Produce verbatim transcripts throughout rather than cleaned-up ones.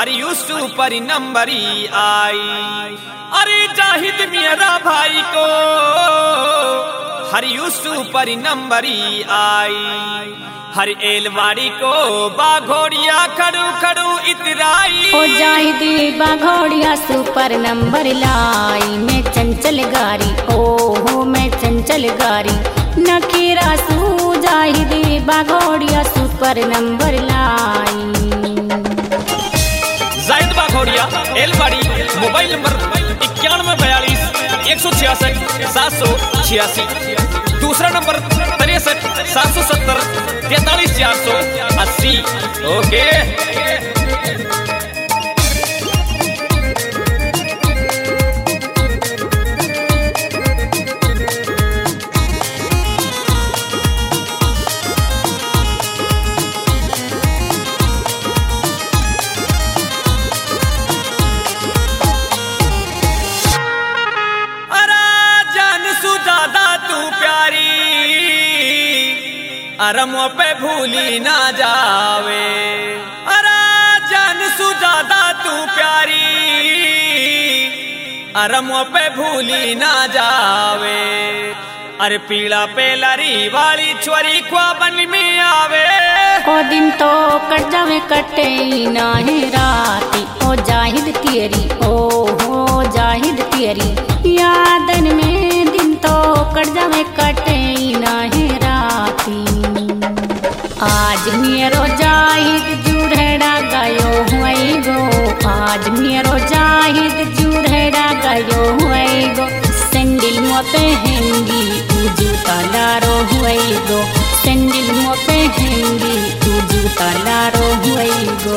हर यूसु पर नंबरी आई। अरे जाहिद मेरा भाई को हर यूसु पर नंबरी आई। हर एलवाड़ी को बाघोड़िया खड़ू खड़ू इतराई। ओ जाहिदी बाघोड़िया सुपर नंबर लाई। मैं चंचल गारी ओ हो मैं चंचल गारी नखीरा सू जाहिदी बाघोड़िया सुपर नंबर लाई। जाहिद बाघोड़िया एलवाड़ी मोबाइल नंबर इक्यानवे बयालीस एक सौ छियासठ सात सौ छियासी। दूसरा नंबर तिरसठ सात सौ सत्तर तैतालीस चार सौ अस्सी। ओके अरम पे भूली ना जावे। अरे जान सु ज्यादा तू प्यारी अरम पे भूली ना जावे। अरे पीड़ा पे लरी वाली छोरी ख्वाबन में आवे। ओ दिन तो कट जावे कटे ना है राती। ओ जाहिद तेरी ओ हो जाहिद तेरी यादन में दिन तो कट जावे कटे ना है राती। आज मेरो जाहिद जुड़ेड़ा गयो हुई गो। आज मेरो जाहिद जुड़ेड़ा गयो हुई गो। सैंडल मो पहनगी तू जूता लारो हुई गो। सैंडल मो पहनगी तू जूता लारो हुई गो।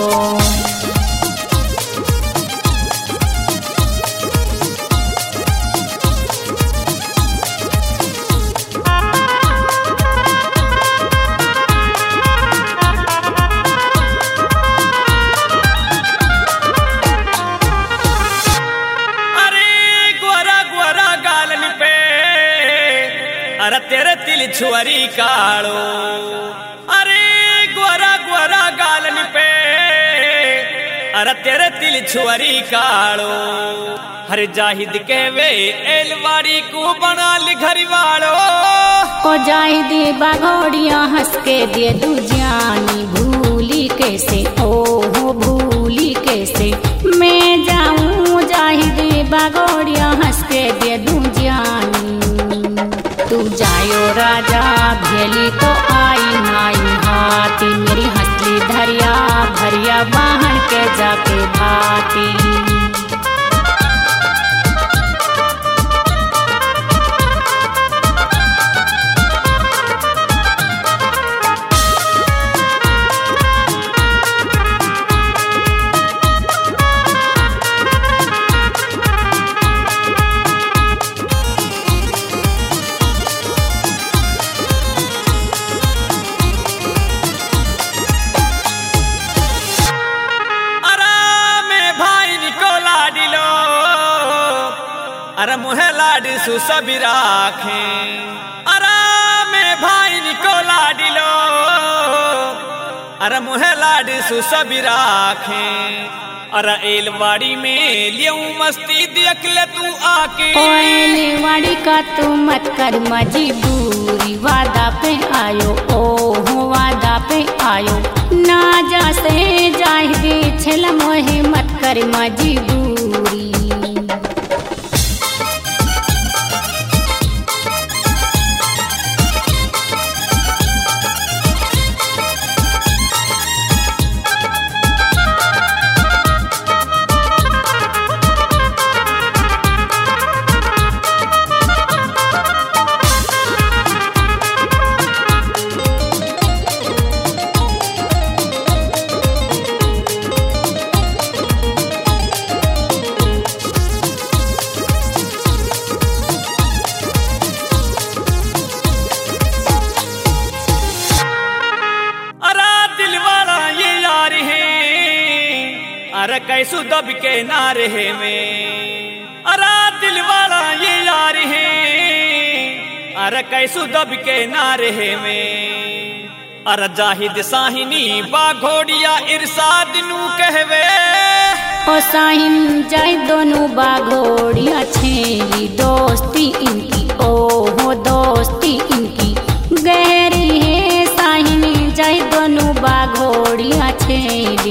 अरे तेरे तिल छुअरी कालो। अरे गोरा गोरा गालन पे अरे तेरे तिल छुअरी कालो। हर जाहिद के वे एलवाड़ी को बना ली घर वालो। ओ जाहिदी बाघोड़िया हंस के दे दू जानी भूली कैसे ओ हो भूली कैसे। मैं जाऊं जाहिदी बाघोड़िया हंस के दे दू जानी। तू जायो राजा भेली तो आई नाई हाथी। मेरी हंसली धरिया भरिया बाहन के जाके भाती। अरे मुहे लाडी सु सभी राखे। अरे मैं भाई निको लाडी लो। अरे मुहे लाडी सु सभी राखे। अरे एलवाड़ी में लियो मस्ती देख ले तू आके। ओ एलवाड़ी का तू मत कर मजबूरी वादा पे आयो ओ हो वादा पे आयो। ना जा से जाहिदी छल मोहे मत कर मजबूरी। अरे कैसु दब के ना रहे में। अरे दिल वाला ये यार है। अरे कैसु दब के ना रहे में। अरे जाहिद साहिनी बाघोड़िया इरशाद नू कहवे। ओ साहिन जाय दोनों बाघोड़िया छेली दोस्ती इनकी ओ हो दोस्ती इनकी गहरी है साहिन जाय दोनों बाघोड़िया छेली।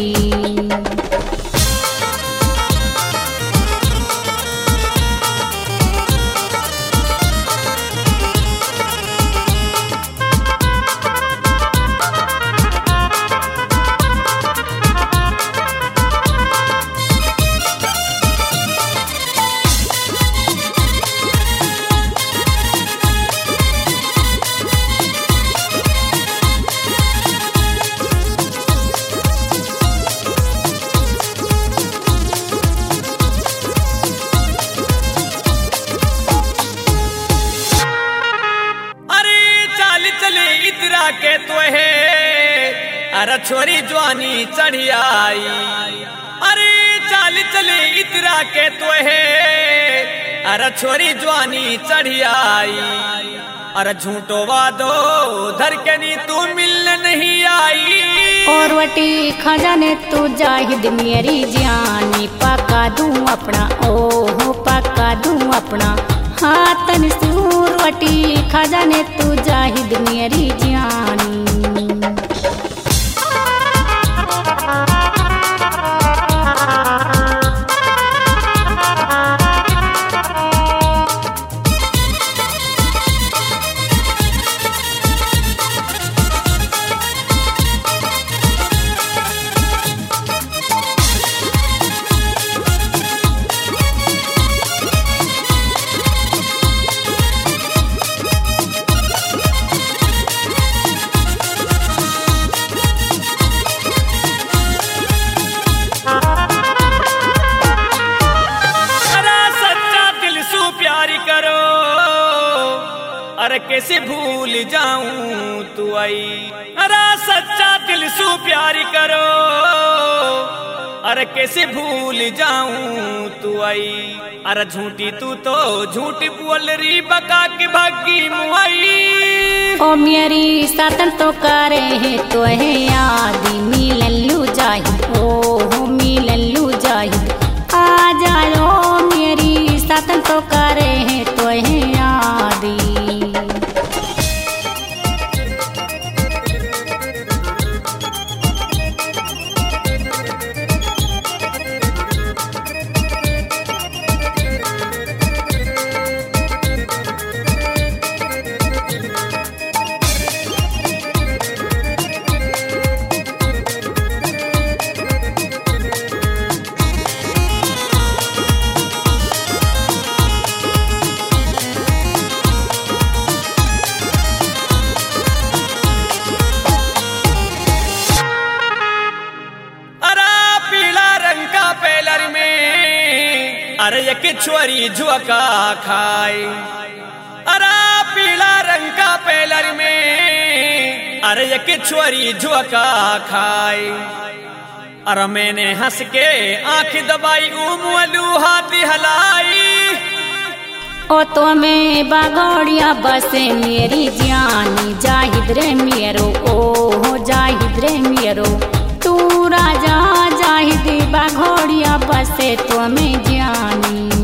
के तो है अरे छोरी जवानी चढ़ी आई, अरे चाल चले इतरा के तो है अरे छोरी जवानी चढ़ी आई, अरे झूठो वादो धर के नी तू मिलने नहीं आई। और वटी खजाने तू जाहिद मेरी जानी पका दूं अपना ओ हो पका दूं अपना हाथन सूर वटी खजाने तू जाहिद मेरी जानी। अरे कैसे भूल जाऊं तू आई, अरे सच्चा दिल सू प्यारी करो, अरे कैसे भूल जाऊं तू आई, अरे झूठी तू तो झूठी बोल रही बका के भागी मुआई। ओ मेरी सातन तो करे है तो है यादी मिललू जाहिद ओ हो मिललू जाहिद आ जाओ मेरी सातन तो करे है तो है यादी। अरे एक छोरी जुआ खाए, अरे पीला रंग का पेलर में, अरे एक छोरी जुआ खाए, अरे मैंने हंस के आंख दबाई उमलू हाथ हलाई। ओ तो मैं बागोड़िया बसे मेरी जानी जाहिद रे मेरो ओ हो जाहिद रे मेरो तू राजा जाहिद बाघोड़िया बसे तो मैं जानी।